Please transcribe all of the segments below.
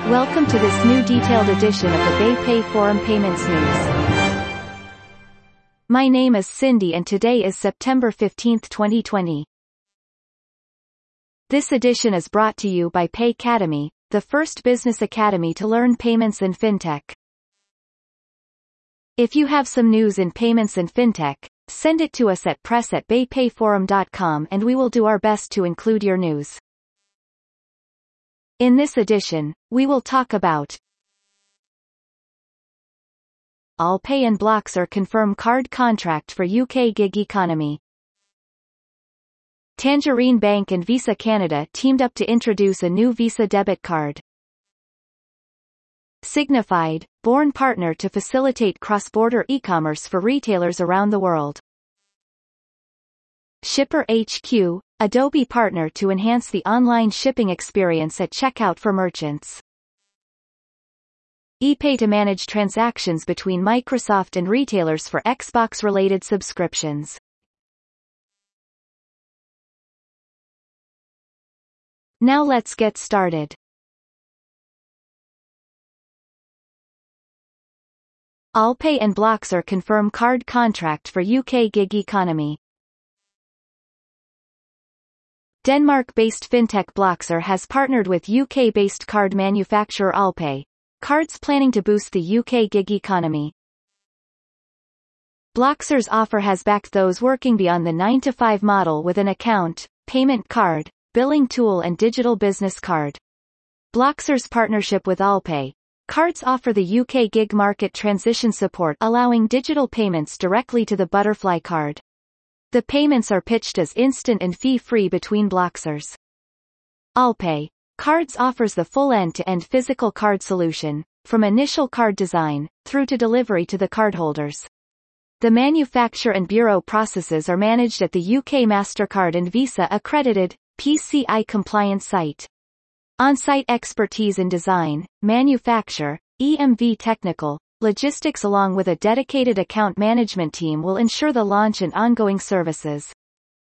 Welcome to this new detailed edition of the BayPay Forum Payments News. My name is Cindy and today is September 15, 2020. This edition is brought to you by Paycademy, the first business academy to learn payments and fintech. If you have some news in payments and fintech, send it to us at press@baypayforum.com and we will do our best to include your news. In this edition, we will talk about Alipay and Bloxer confirm card contract for UK gig economy. Tangerine Bank and Visa Canada teamed up to introduce a new Visa debit card. Signified, born partner to facilitate cross-border e-commerce for retailers around the world. Shipper HQ, Adobe partner to enhance the online shipping experience at checkout for merchants. ePay to manage transactions between Microsoft and retailers for Xbox-related subscriptions. Now let's get started. Alipay and Bloxer confirm card contract for UK gig economy. Denmark-based fintech Bloxer has partnered with UK-based card manufacturer Alipay, cards planning to boost the UK gig economy. Bloxer's offer has backed those working beyond the 9-to-5 model with an account, payment card, billing tool and digital business card. Bloxer's partnership with Alipay cards offer the UK gig market transition support, allowing digital payments directly to the Butterfly card. The payments are pitched as instant and fee-free between Bloxer's. Alipay cards offers the full end-to-end physical card solution, from initial card design, through to delivery to the cardholders. The manufacture and bureau processes are managed at the UK MasterCard and Visa accredited, PCI compliant site. On-site expertise in design, manufacture, EMV technical, logistics along with a dedicated account management team will ensure the launch and ongoing services.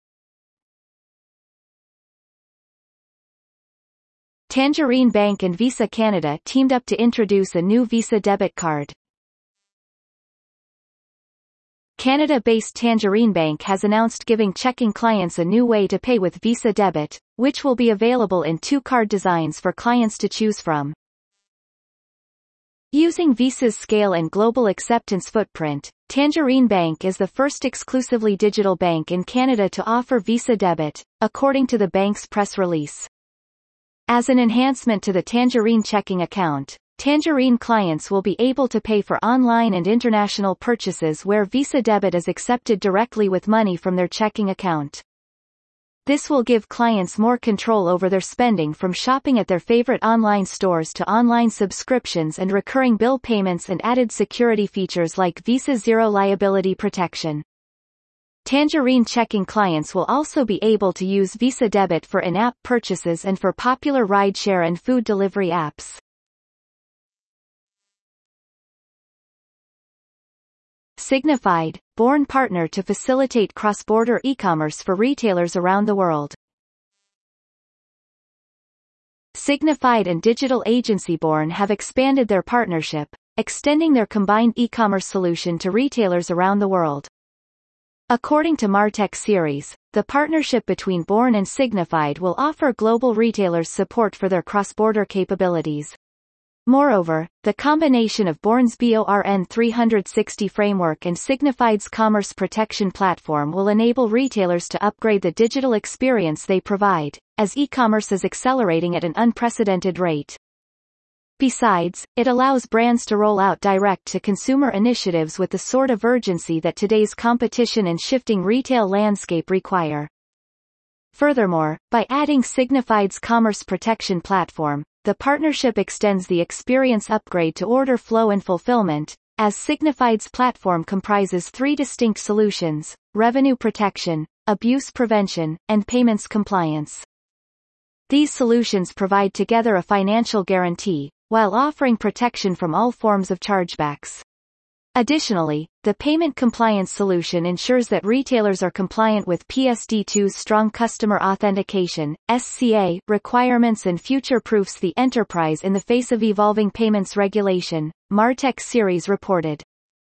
Tangerine Bank and Visa Canada teamed up to introduce a new Visa debit card. Canada-based Tangerine Bank has announced giving checking clients a new way to pay with Visa Debit, which will be available in 2 card designs for clients to choose from. Using Visa's scale and global acceptance footprint, Tangerine Bank is the first exclusively digital bank in Canada to offer Visa Debit, according to the bank's press release. As an enhancement to the Tangerine checking account, Tangerine clients will be able to pay for online and international purchases where Visa Debit is accepted directly with money from their checking account. This will give clients more control over their spending, from shopping at their favorite online stores to online subscriptions and recurring bill payments, and added security features like Visa Zero Liability Protection. Tangerine checking clients will also be able to use Visa Debit for in-app purchases and for popular rideshare and food delivery apps. Signified, born partner to facilitate cross-border e-commerce for retailers around the world. Signified and digital agency Born have expanded their partnership, extending their combined e-commerce solution to retailers around the world. According to Martech Series, the partnership between Born and Signified will offer global retailers support for their cross-border capabilities. Moreover, the combination of Born's BORN 360 framework and Signified's commerce protection platform will enable retailers to upgrade the digital experience they provide, as e-commerce is accelerating at an unprecedented rate. Besides, it allows brands to roll out direct-to-consumer initiatives with the sort of urgency that today's competition and shifting retail landscape require. Furthermore, by adding Signified's commerce protection platform, the partnership extends the experience upgrade to order flow and fulfillment, as Signified's platform comprises 3 distinct solutions: revenue protection, abuse prevention, and payments compliance. These solutions provide together a financial guarantee, while offering protection from all forms of chargebacks. Additionally, the payment compliance solution ensures that retailers are compliant with PSD2's strong customer authentication (SCA) requirements and future-proofs the enterprise in the face of evolving payments regulation, Martech Series reported.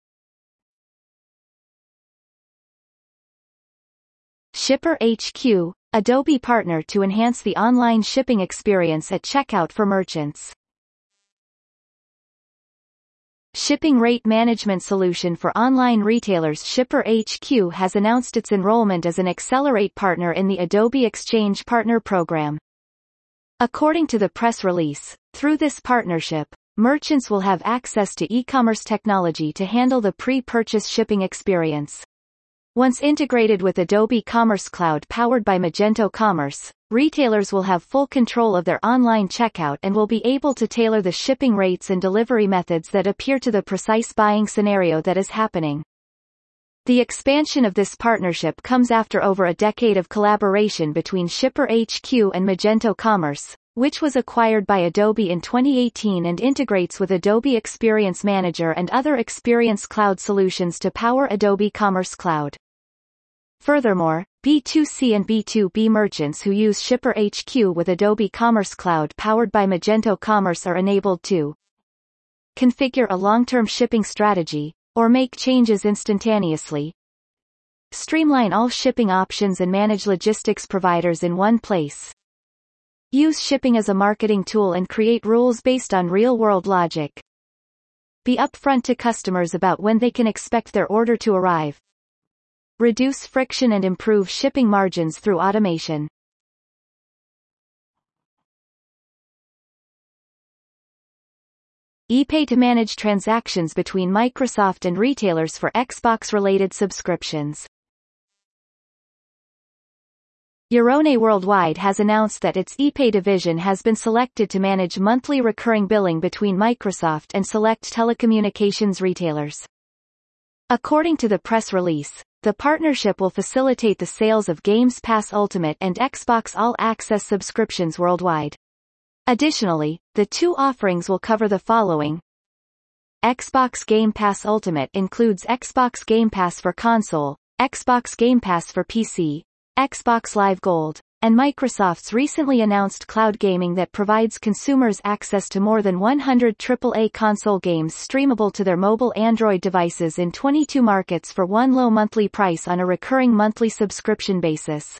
Shipper HQ, Adobe partner to enhance the online shipping experience at checkout for merchants. Shipping rate management solution for online retailers Shipper HQ has announced its enrollment as an Accelerate partner in the Adobe Exchange Partner Program. According to the press release, through this partnership, merchants will have access to e-commerce technology to handle the pre-purchase shipping experience. Once integrated with Adobe Commerce Cloud powered by Magento Commerce, retailers will have full control of their online checkout and will be able to tailor the shipping rates and delivery methods that appear to the precise buying scenario that is happening. The expansion of this partnership comes after over a decade of collaboration between Shipper HQ and Magento Commerce, which was acquired by Adobe in 2018 and integrates with Adobe Experience Manager and other Experience Cloud solutions to power Adobe Commerce Cloud. Furthermore, B2C and B2B merchants who use Shipper HQ with Adobe Commerce Cloud powered by Magento Commerce are enabled to configure a long-term shipping strategy, or make changes instantaneously, streamline all shipping options and manage logistics providers in one place, use shipping as a marketing tool and create rules based on real-world logic, be upfront to customers about when they can expect their order to arrive, reduce friction and improve shipping margins through automation. ePay to manage transactions between Microsoft and retailers for Xbox-related subscriptions. Eurone Worldwide has announced that its ePay division has been selected to manage monthly recurring billing between Microsoft and select telecommunications retailers. According to the press release, the partnership will facilitate the sales of Games Pass Ultimate and Xbox All Access subscriptions worldwide. Additionally, the two offerings will cover the following. Xbox Game Pass Ultimate includes Xbox Game Pass for console, Xbox Game Pass for PC, Xbox Live Gold, and Microsoft's recently announced cloud gaming that provides consumers access to more than 100 AAA console games streamable to their mobile Android devices in 22 markets for one low monthly price on a recurring monthly subscription basis.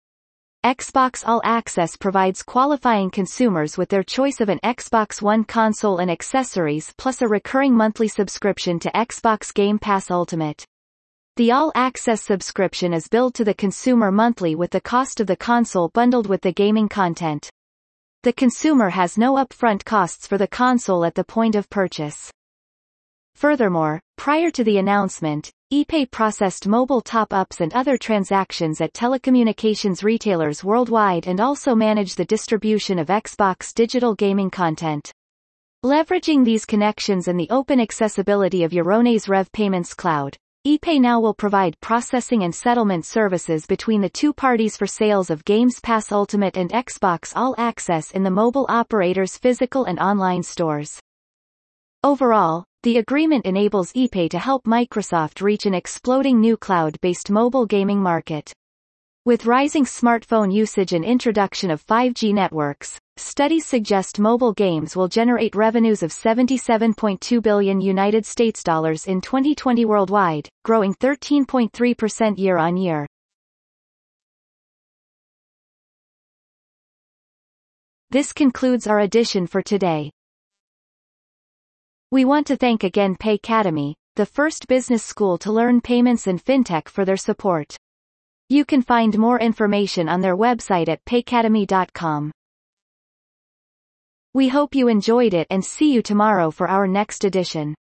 Xbox All Access provides qualifying consumers with their choice of an Xbox One console and accessories plus a recurring monthly subscription to Xbox Game Pass Ultimate. The All Access subscription is billed to the consumer monthly with the cost of the console bundled with the gaming content. The consumer has no upfront costs for the console at the point of purchase. Furthermore, prior to the announcement, ePay processed mobile top-ups and other transactions at telecommunications retailers worldwide and also managed the distribution of Xbox digital gaming content. Leveraging these connections and the open accessibility of Eurone's Rev Payments Cloud, ePay now will provide processing and settlement services between the two parties for sales of Games Pass Ultimate and Xbox All Access in the mobile operator's physical and online stores. Overall, the agreement enables ePay to help Microsoft reach an exploding new cloud-based mobile gaming market. With rising smartphone usage and introduction of 5G networks, studies suggest mobile games will generate revenues of $77.2 billion in 2020 worldwide, growing 13.3% year-on-year. This concludes our edition for today. We want to thank again Paycademy, the first business school to learn payments and fintech, for their support. You can find more information on their website at paycademy.com. We hope you enjoyed it and see you tomorrow for our next edition.